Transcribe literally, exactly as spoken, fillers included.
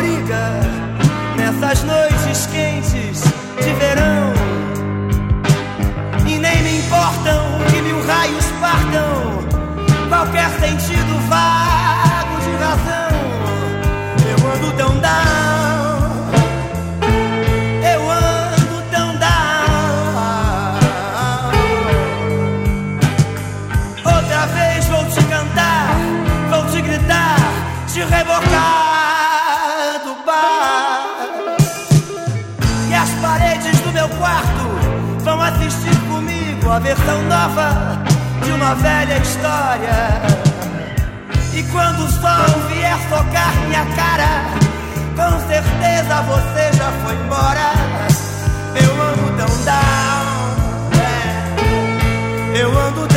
briga nessas noites quentes de verão. E nem me importam que mil raios partam qualquer sentido vago de razão. Eu ando tão down, eu ando tão down. Outra vez vou te cantar, vou te gritar, te rebocar do bar. E as paredes do meu quarto vão assistir comigo a versão nova de uma velha história. E quando o sol vier tocar minha cara, com certeza você já foi embora. Eu ando tão down, é. Eu ando